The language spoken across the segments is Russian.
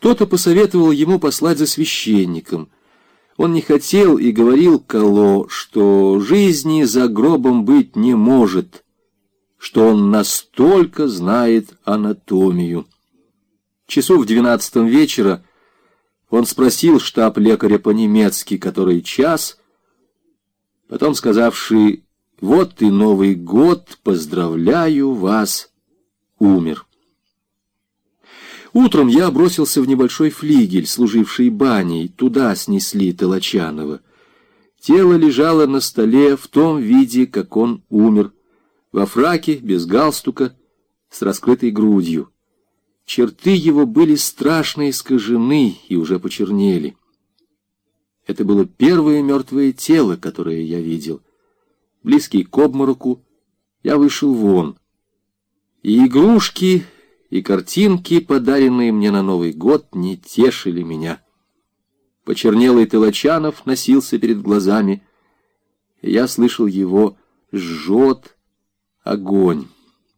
Кто-то посоветовал ему послать за священником. Он не хотел и говорил Кало, что жизни за гробом быть не может, что он настолько знает анатомию. Часу в 12 вечера он спросил штаб-лекаря по-немецки, который час, потом сказавший: «Вот и Новый год, поздравляю вас», умер. Утром я бросился в небольшой флигель, служивший баней, туда снесли Толочанова. Тело лежало на столе в том виде, как он умер, во фраке, без галстука, с раскрытой грудью. Черты его были страшно искажены и уже почернели. Это было первое мертвое тело, которое я видел. Близкий к обмороку, я вышел вон. И игрушки, и картинки, подаренные мне на Новый год, не тешили меня. Почернелый Толочанов носился перед глазами, и я слышал его: «Жжет огонь».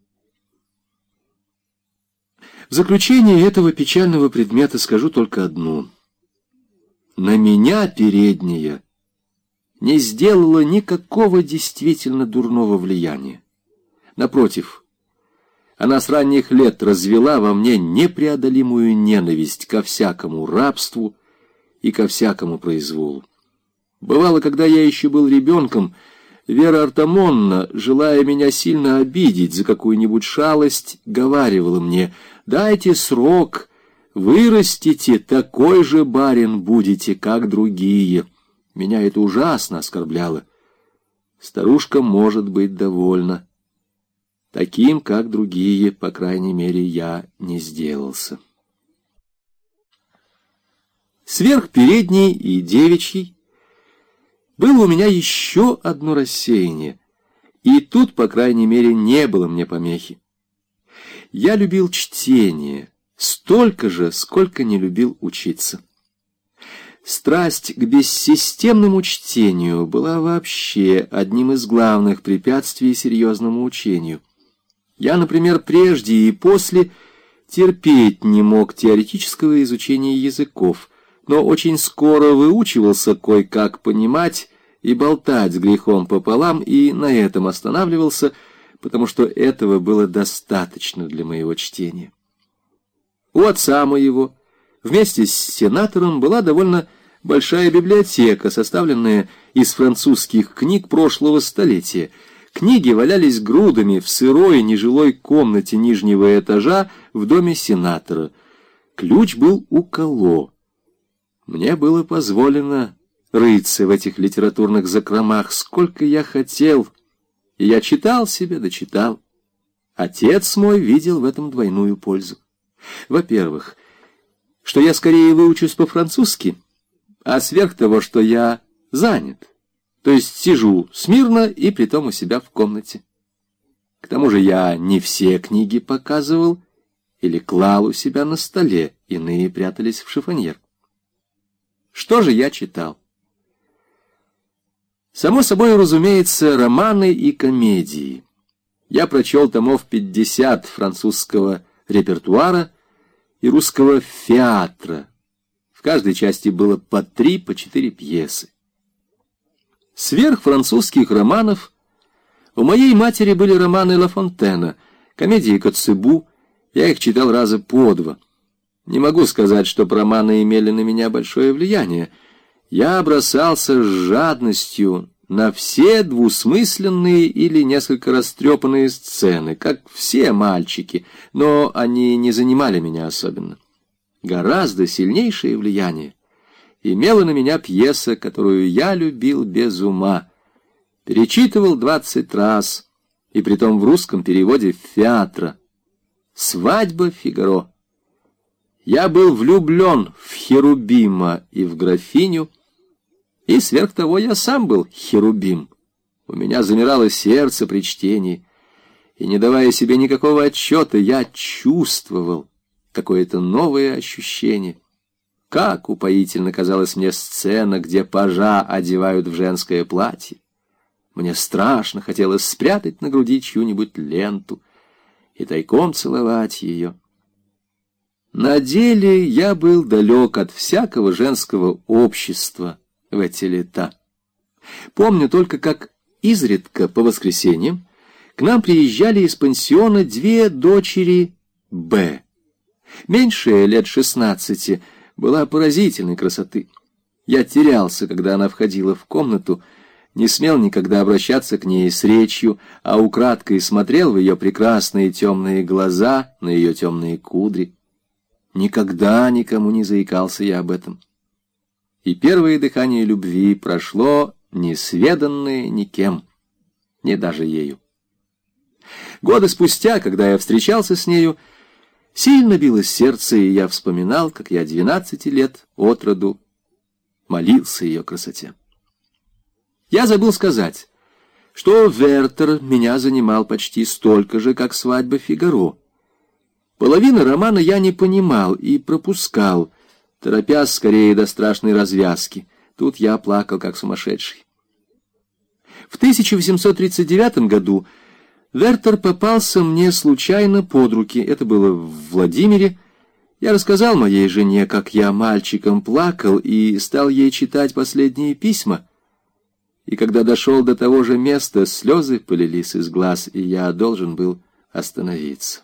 В заключение этого печального предмета скажу только одно. На меня передняя не сделала никакого действительно дурного влияния. Напротив, она с ранних лет развела во мне непреодолимую ненависть ко всякому рабству и ко всякому произволу. Бывало, когда я еще был ребенком, Вера Артамонна, желая меня сильно обидеть за какую-нибудь шалость, говаривала мне: «Дайте срок, вырастите, такой же барин будете, как другие». Меня это ужасно оскорбляло. Старушка может быть довольна. Таким, как другие, по крайней мере, я не сделался. Сверх передней и девичьей было у меня еще одно рассеяние, и тут, по крайней мере, не было мне помехи. Я любил чтение столько же, сколько не любил учиться. Страсть к бессистемному чтению была вообще одним из главных препятствий серьезному учению. Я, например, прежде и после терпеть не мог теоретического изучения языков, но очень скоро выучивался кое-как понимать и болтать с грехом пополам, и на этом останавливался, потому что этого было достаточно для моего чтения. У отца моего вместе с сенатором была довольно большая библиотека, составленная из французских книг прошлого столетия. Книги валялись грудами в сырой нежилой комнате нижнего этажа в доме сенатора. Ключ был у Кало. Мне было позволено рыться в этих литературных закромах сколько я хотел, и я читал себе, дочитал. Отец мой видел в этом двойную пользу. Во-первых, что я скорее выучусь по-французски, а сверх того, что я занят, то есть сижу смирно и притом у себя в комнате. К тому же я не все книги показывал или клал у себя на столе, иные прятались в шифоньер. Что же я читал? Само собой, разумеется, романы и комедии. Я прочел томов 50 французского репертуара и русского феатра. В каждой части было по 3, по 4 пьесы. Сверх французских романов у моей матери были романы Ла Фонтена, комедии Коцебу, я их читал раза по 2. Не могу сказать, чтоб романы имели на меня большое влияние. Я бросался с жадностью на все двусмысленные или несколько растрепанные сцены, как все мальчики, но они не занимали меня особенно. Гораздо сильнейшее влияние имела на меня пьеса, которую я любил без ума. Перечитывал 20 раз, и притом в русском переводе Феатра. «Свадьба Фигаро». Я был влюблен в Херубима и в графиню, и сверх того я сам был Херубим. У меня замирало сердце при чтении, и, не давая себе никакого отчета, я чувствовал какое-то новое ощущение. Как упоительно казалась мне сцена, где пажа одевают в женское платье. Мне страшно хотелось спрятать на груди чью-нибудь ленту и тайком целовать ее. На деле я был далек от всякого женского общества в эти лета. Помню только, как изредка по воскресеньям к нам приезжали из пансиона две дочери Б. Меньшая, лет 16, была поразительной красоты. Я терялся, когда она входила в комнату, не смел никогда обращаться к ней с речью, а украдкой смотрел в ее прекрасные темные глаза, на ее темные кудри. Никогда никому не заикался я об этом. И первое дыхание любви прошло несведанное никем, не даже ею. Годы спустя, когда я встречался с нею, сильно билось сердце, и я вспоминал, как я 12 лет от роду молился ее красоте. Я забыл сказать, что Вертер меня занимал почти столько же, как свадьба Фигаро. Половины романа я не понимал и пропускал, торопясь скорее до страшной развязки. Тут я плакал, как сумасшедший. В 1839 году Вертер попался мне случайно под руки. Это было в Владимире. Я рассказал моей жене, как я мальчиком плакал, и стал ей читать последние письма. И когда дошел до того же места, слезы полились из глаз, и я должен был остановиться.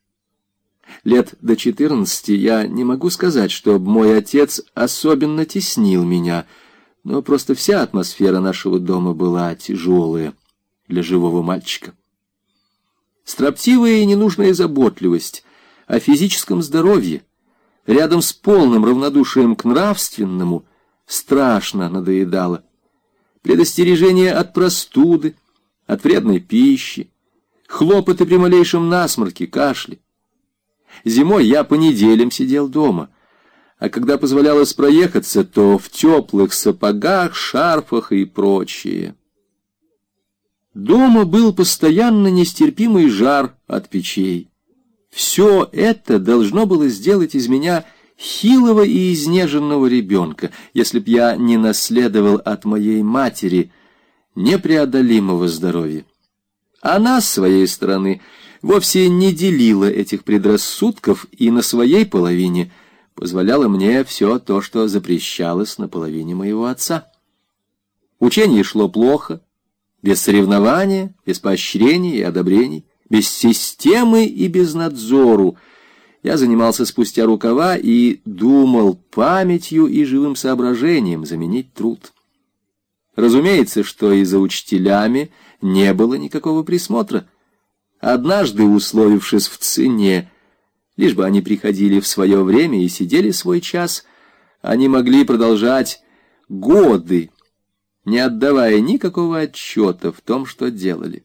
Лет до 14 я не могу сказать, чтобы мой отец особенно теснил меня, но просто вся атмосфера нашего дома была тяжелая для живого мальчика. Строптивая и ненужная заботливость о физическом здоровье, рядом с полным равнодушием к нравственному, страшно надоедало. Предостережение от простуды, от вредной пищи, хлопоты при малейшем насморке, кашле. Зимой я по неделям сидел дома, а когда позволялось проехаться, то в теплых сапогах, шарфах и прочее. Дома был постоянно нестерпимый жар от печей. Все это должно было сделать из меня хилого и изнеженного ребенка, если б я не наследовал от моей матери непреодолимого здоровья. Она, с своей стороны, вовсе не делила этих предрассудков и на своей половине позволяла мне все то, что запрещалось на половине моего отца. Учение шло плохо, без соревнования, без поощрений и одобрений, без системы и без надзору. Я занимался спустя рукава и думал памятью и живым соображением заменить труд. Разумеется, что и за учителями не было никакого присмотра. Однажды, условившись в цене, лишь бы они приходили в свое время и сидели свой час, они могли продолжать годы, не отдавая никакого отчета в том, что делали.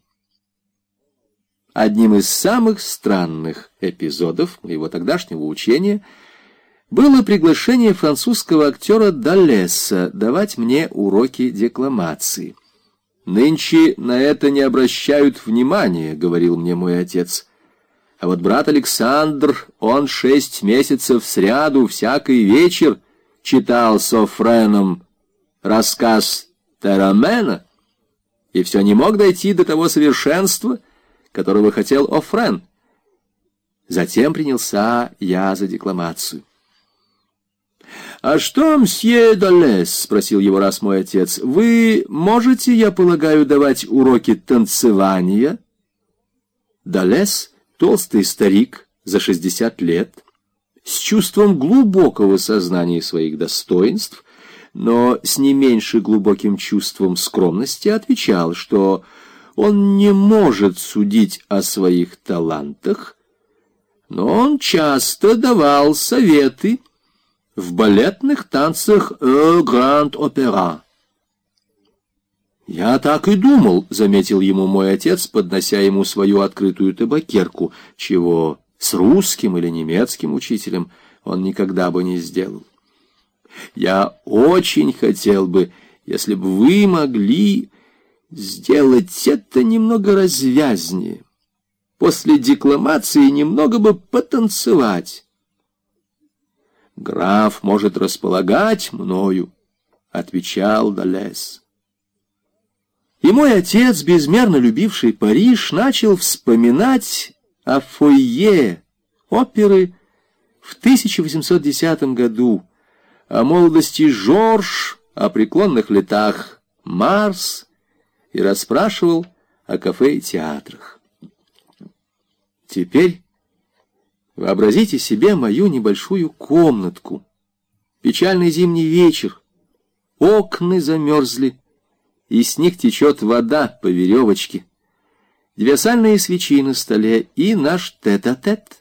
Одним из самых странных эпизодов моего тогдашнего учения было приглашение французского актера Даллеса давать мне уроки декламации. «Нынче на это не обращают внимания», — говорил мне мой отец. «А вот брат Александр, он 6 месяцев сряду всякий вечер читал с Оффреном рассказ Терамена и все не мог дойти до того совершенства, которого хотел Оффрен». Затем принялся я за декламацию. «А что, мсье Даллес?» — спросил его раз мой отец. «Вы можете, я полагаю, давать уроки танцевания?» Даллес, толстый старик за 60 лет, с чувством глубокого сознания своих достоинств, но с не меньше глубоким чувством скромности, отвечал, что он не может судить о своих талантах, но он часто давал советы в балетных танцах Гранд Опера. «Я так и думал», — заметил ему мой отец, поднося ему свою открытую табакерку, чего с русским или немецким учителем он никогда бы не сделал. «Я очень хотел бы, если бы вы могли сделать это немного развязнее, после декламации немного бы потанцевать». «Граф может располагать мною», — отвечал Даллес. И мой отец, безмерно любивший Париж, начал вспоминать о фойе оперы в 1810 году, о молодости Жорж, о преклонных летах Марс и расспрашивал о кафе и театрах. Теперь вообразите себе мою небольшую комнатку. Печальный зимний вечер, окна замерзли, и с них течет вода по веревочке, две сальные свечи на столе и наш тет-а-тет.